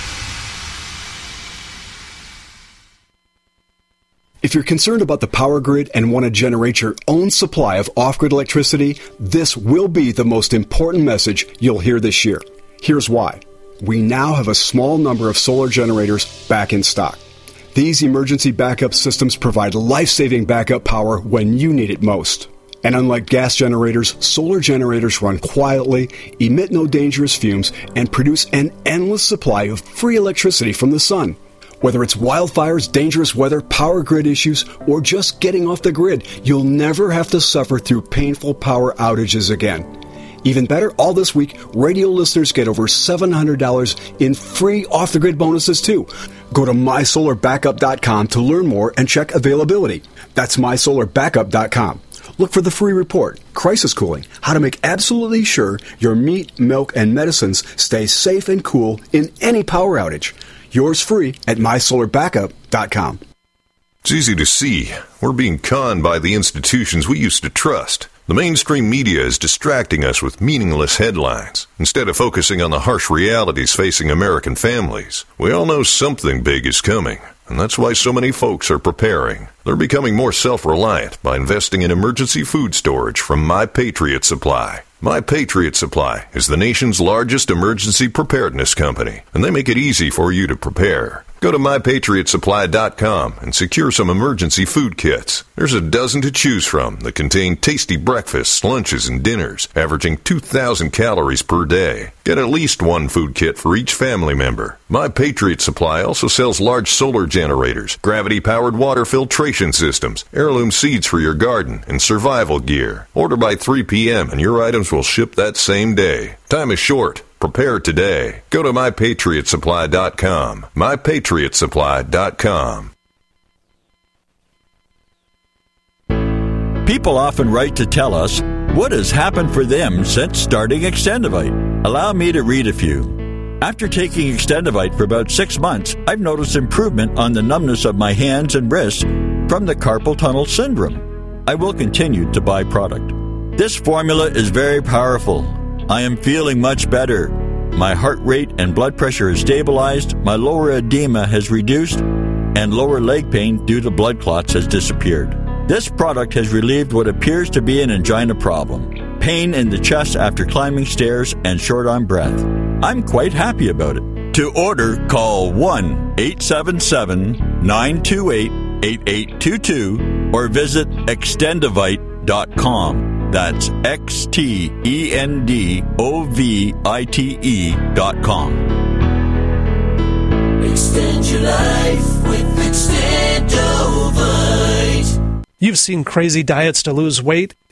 If you're concerned about the power grid and want to generate your own supply of off-grid electricity, this will be the most important message you'll hear this year. Here's why. We now have a small number of solar generators back in stock. These emergency backup systems provide life-saving backup power when you need it most. And unlike gas generators, solar generators run quietly, emit no dangerous fumes, and produce an endless supply of free electricity from the sun. Whether it's wildfires, dangerous weather, power grid issues, or just getting off the grid, you'll never have to suffer through painful power outages again. Even better, all this week, radio listeners get over seven hundred dollars in free off-the-grid bonuses, too. Go to my solar backup dot com to learn more and check availability. That's my solar backup dot com. Look for the free report, Crisis Cooling, how to make absolutely sure your meat, milk, and medicines stay safe and cool in any power outage. Yours free at my solar backup dot com. It's easy to see. We're being conned by the institutions we used to trust. The mainstream media is distracting us with meaningless headlines, instead of focusing on the harsh realities facing American families. We all know something big is coming, and that's why so many folks are preparing. They're becoming more self-reliant by investing in emergency food storage from My Patriot Supply. My Patriot Supply is the nation's largest emergency preparedness company, and they make it easy for you to prepare. Go to my patriot supply dot com and secure some emergency food kits. There's a dozen to choose from that contain tasty breakfasts, lunches, and dinners, averaging two thousand calories per day. Get at least one food kit for each family member. My Patriot Supply also sells large solar generators, gravity-powered water filtration systems, heirloom seeds for your garden, and survival gear. Order by three p.m. and your items will ship that same day. Time is short. Prepare today. Go to my patriot supply dot com. my patriot supply dot com. People often write to tell us what has happened for them since starting Extendivite. Allow me to read a few. After taking Extendivite for about six months, I've noticed improvement on the numbness of my hands and wrists from the carpal tunnel syndrome. I will continue to buy product. This formula is very powerful. I am feeling much better. My heart rate and blood pressure is stabilized, my lower edema has reduced, and lower leg pain due to blood clots has disappeared. This product has relieved what appears to be an angina problem, pain in the chest after climbing stairs, and short on breath. I'm quite happy about it. To order, call one eight seven seven, nine two eight, eight eight two two or visit extendivite dot com. That's X T E N D O V I T E dot com. Extend your life with Extendovite. You've seen crazy diets to lose weight,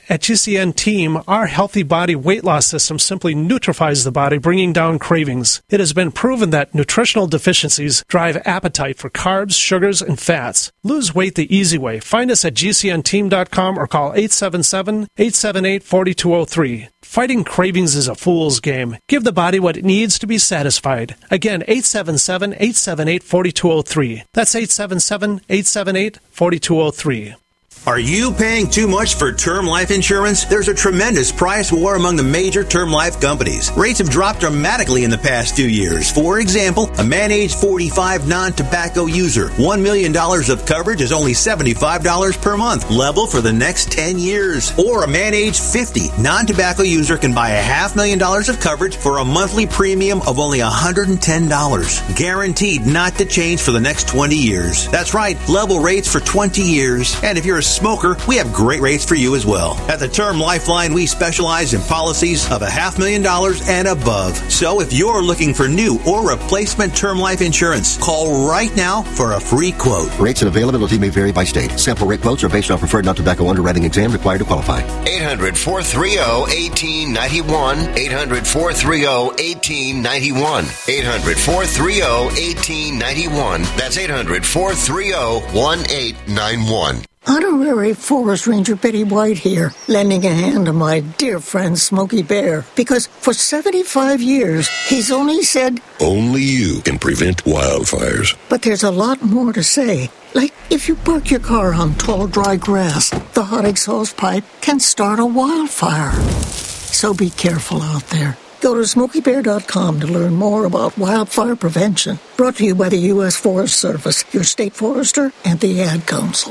At G C N Team, our healthy body weight loss system simply neutralizes the body, bringing down cravings. It has been proven that nutritional deficiencies drive appetite for carbs, sugars, and fats. Lose weight the easy way. Find us at G C N team dot com or call eight seven seven, eight seven eight, four two zero three. Fighting cravings is a fool's game. Give the body what it needs to be satisfied. Again, eight seven seven, eight seven eight, four two zero three. That's eight seven seven, eight seven eight, four two zero three. Are you paying too much for term life insurance? There's a tremendous price war among the major term life companies. Rates have dropped dramatically in the past few years. For example, a man age forty-five non-tobacco user, one million dollars of coverage is only seventy-five dollars per month, level for the next ten years. Or a man age fifty non-tobacco user can buy a half million dollars of coverage for a monthly premium of only one hundred ten dollars. Guaranteed not to change for the next twenty years. That's right, level rates for twenty years. And if you're a smoker, we have great rates for you as well. At the Term Lifeline, we specialize in policies of a half million dollars and above. So if you're looking for new or replacement term life insurance, call right now for a free quote. Rates and availability may vary by state. Sample rate quotes are based on preferred non-tobacco underwriting exam required to qualify. eight hundred, four three zero, one eight nine one. eight hundred, four three zero, one eight nine one. eight hundred, four three zero, one eight nine one. That's eight hundred, four three zero, one eight nine one. Honorary Forest Ranger Betty White here, lending a hand to my dear friend Smokey Bear, because for seventy-five years, he's only said, only you can prevent wildfires. But there's a lot more to say. Like, if you park your car on tall, dry grass, the hot exhaust pipe can start a wildfire. So be careful out there. Go to smokey bear dot com to learn more about wildfire prevention. Brought to you by the U S Forest Service, your state forester, and the Ad Council.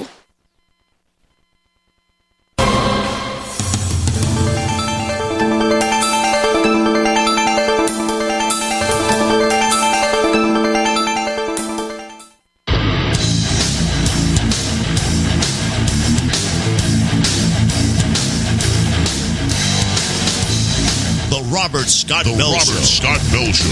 Robert Scott the Bell Robert Show. Scott Bell Show.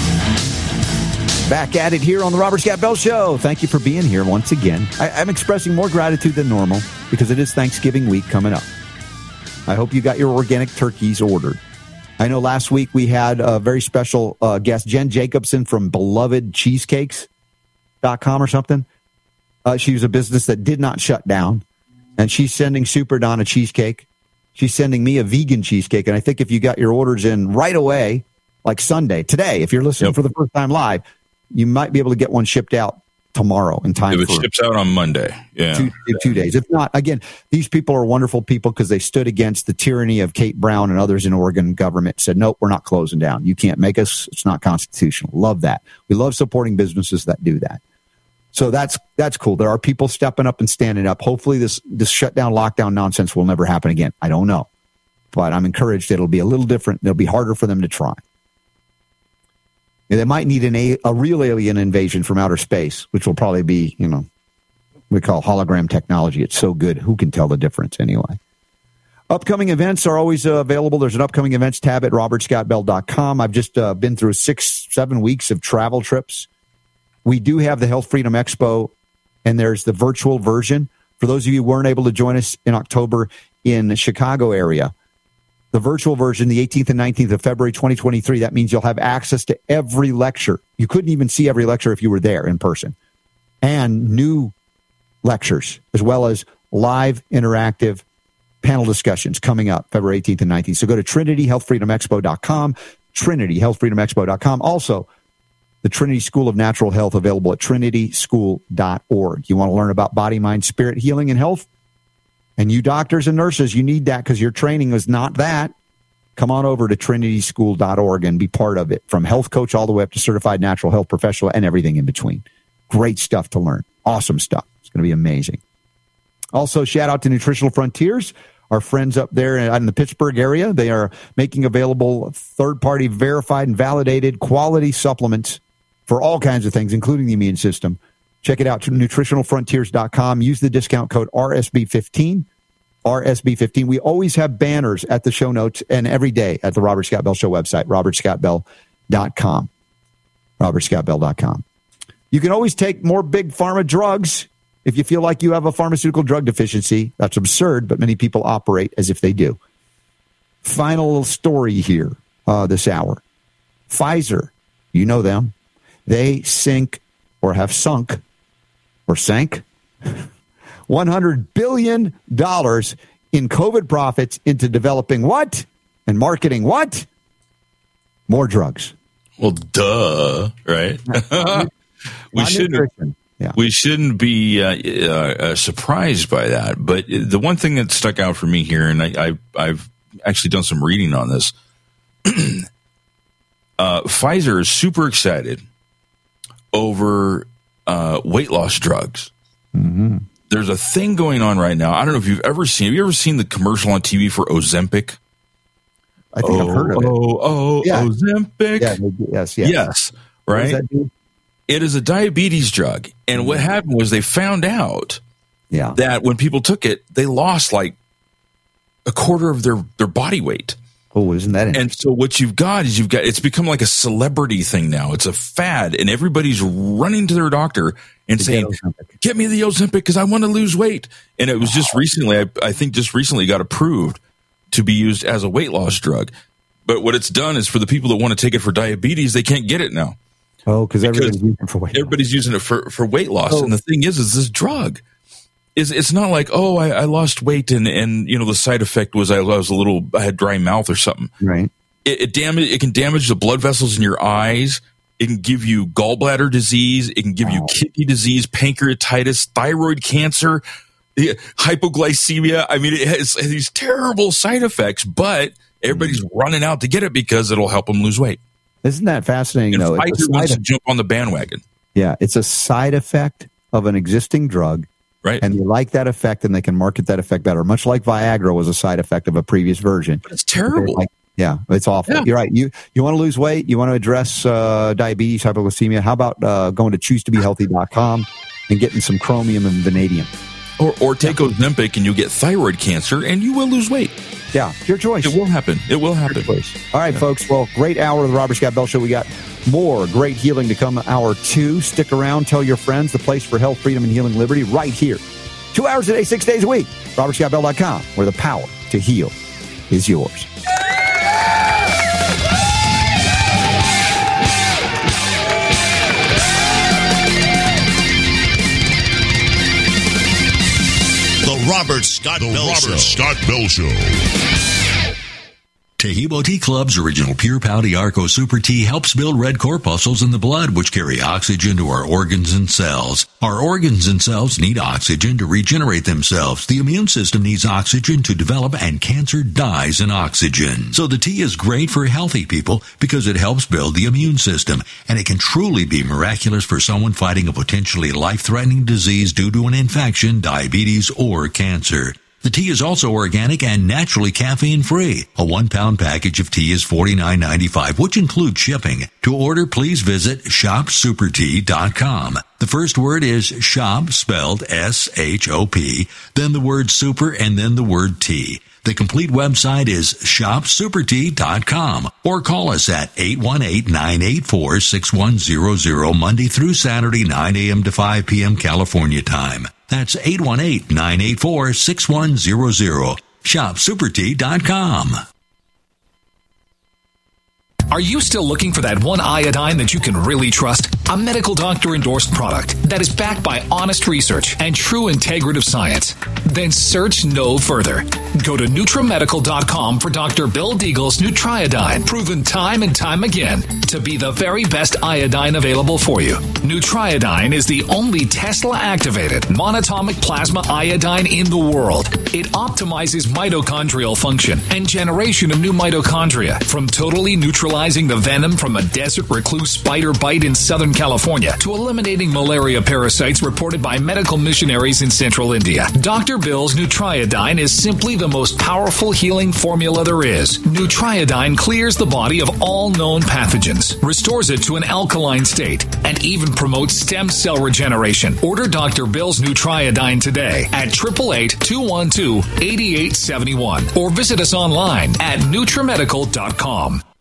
Back at it here on the Robert Scott Bell Show. Thank you for being here once again. I, I'm expressing more gratitude than normal because it is Thanksgiving week coming up. I hope you got your organic turkeys ordered. I know last week we had a very special uh, guest, Jen Jacobson from Beloved Cheesecakes dot com or something. Uh, she was a business that did not shut down, and she's sending Super Don a cheesecake. She's sending me a vegan cheesecake, and I think if you got your orders in right away, like Sunday, today, if you're listening yep. for the first time live, you might be able to get one shipped out tomorrow in time. If it ships out on Monday, yeah. Two, two days. If not, again, these people are wonderful people because they stood against the tyranny of Kate Brown and others in Oregon government, said, nope, we're not closing down. You can't make us. It's not constitutional. Love that. We love supporting businesses that do that. So that's that's cool. There are people stepping up and standing up. Hopefully this, this shutdown, lockdown nonsense will never happen again. I don't know. But I'm encouraged it'll be a little different. It'll be harder for them to try. And they might need an a, a real alien invasion from outer space, which will probably be, you know, we call hologram technology. It's so good. Who can tell the difference anyway? Upcoming events are always uh, available. There's an upcoming events tab at robert scott bell dot com. I've just uh, been through six, seven weeks of travel trips. We do have the Health Freedom Expo, and there's the virtual version. For those of you who weren't able to join us in October in the Chicago area, the virtual version, the eighteenth and nineteenth of February twenty twenty-three, that means you'll have access to every lecture. You couldn't even see every lecture if you were there in person. And new lectures, as well as live interactive panel discussions coming up February eighteenth and nineteenth. So go to trinity health freedom expo dot com, trinity health freedom expo dot com. Also, the Trinity School of Natural Health available at trinity school dot org. You want to learn about body, mind, spirit, healing, and health? And you doctors and nurses, you need that because your training is not that. Come on over to trinity school dot org and be part of it, from health coach all the way up to certified natural health professional and everything in between. Great stuff to learn. Awesome stuff. It's going to be amazing. Also, shout out to Nutritional Frontiers, our friends up there in the Pittsburgh area. They are making available third-party verified and validated quality supplements for all kinds of things, including the immune system. Check it out, nutritional frontiers dot com. Use the discount code R S B fifteen, R S B fifteen. We always have banners at the show notes and every day at the Robert Scott Bell Show website, robert scott bell dot com, robert scott bell dot com. You can always take more big pharma drugs If you feel like you have a pharmaceutical drug deficiency, that's absurd, but many people operate as if they do. Final story here uh, this hour. Pfizer, you know them. They sink or have sunk or sank one hundred billion dollars in COVID profits into developing what? And marketing what? More drugs. Well, duh, right? we shouldn't. Yeah. We shouldn't be uh, uh, surprised by that. But the one thing that stuck out for me here, and I, I, I've actually done some reading on this, uh, Pfizer is super excited over uh, weight loss drugs. Mm-hmm. There's a thing going on right now. I don't know if you've ever seen. Have you ever seen the commercial on T V for Ozempic? I think oh, I've heard of it. Oh, oh, yeah. Ozempic. Yeah, yes, yes. Yes, right? It is a diabetes drug. And what happened was they found out yeah. that when people took it, they lost like a quarter of their, their body weight. Oh, isn't that interesting? And so what you've got is you've got, it's become like a celebrity thing now. It's a fad, and everybody's running to their doctor and to saying, get, get me the Ozempic because I want to lose weight. And it was just recently, I, I think just recently got approved to be used as a weight loss drug. But what it's done is for the people that want to take it for diabetes, they can't get it now. Oh, because everybody's using it for weight loss. Everybody's using it for, for weight loss. Oh. And the thing is, is this drug is, it's not like, oh, I, I lost weight and, and, you know, the side effect was I, I was a little, I had dry mouth or something. Right. It, it damage, it can damage the blood vessels in your eyes. It can give you gallbladder disease. It can give wow. you kidney disease, pancreatitis, thyroid cancer, hypoglycemia. I mean, it has these terrible side effects, but everybody's mm-hmm. running out to get it because it'll help them lose weight. Isn't that fascinating, and though? Pfizer wants to jump on the bandwagon. Yeah, it's a side effect of an existing drug. Right. And they like that effect, and they can market that effect better, much like Viagra was a side effect of a previous version. But it's terrible. Like, yeah, it's awful. Yeah. You're right. You you want to lose weight? You want to address uh, diabetes, hypoglycemia? How about uh, going to choose to be healthy dot com and getting some chromium and vanadium? Or, or take yeah. Ozempic and you get thyroid cancer and you will lose weight. Yeah, your choice. It will happen. It will happen. All right, yeah. folks. Well, great hour of the Robert Scott Bell Show. We got more great healing to come. Hour two. Stick around. Tell your friends. The place for health, freedom, and healing liberty right here. Two hours a day, six days a week. robert scott bell dot com, where the power to heal is yours. The Robert Scott the Bell Robert Show. Scott Bell Show. Tahibo Tea Club's original Pure Pouty Arco Super Tea helps build red corpuscles in the blood, which carry oxygen to our organs and cells. Our organs and cells need oxygen to regenerate themselves. The immune system needs oxygen to develop, and cancer dies in oxygen. So the tea is great for healthy people because it helps build the immune system, and it can truly be miraculous for someone fighting a potentially life-threatening disease due to an infection, diabetes, or cancer. The tea is also organic and naturally caffeine-free. A one-pound package of tea is forty-nine ninety-five, which includes shipping. To order, please visit shop super tea dot com. The first word is shop, spelled S H O P, then the word super, and then the word tea. The complete website is shop super tea dot com, or call us at eight one eight, nine eight four, six one zero zero Monday through Saturday, nine a.m. to five p.m. California time. That's eight one eight, nine eight four, six one zero zero. shop super tea dot com. Are you still looking for that one iodine that you can really trust? A medical doctor endorsed product that is backed by honest research and true integrative science? Then search no further. Go to NutriMedical dot com for Doctor Bill Deagle's Nutriodine, proven time and time again to be the very best iodine available for you. Nutriodine is the only Tesla-activated monatomic plasma iodine in the world. It optimizes mitochondrial function and generation of new mitochondria, from totally neutralizing the venom from a desert recluse spider bite in Southern California to eliminating malaria parasites reported by medical missionaries in central India. Doctor Bill's Nutriodine is simply the most powerful healing formula there is. Nutriodine clears the body of all known pathogens, restores it to an alkaline state, and even promotes stem cell regeneration. Order Doctor Bill's Nutriodine today at eight eight eight, two one two, eight eight seven one or visit us online at NutriMedical dot com.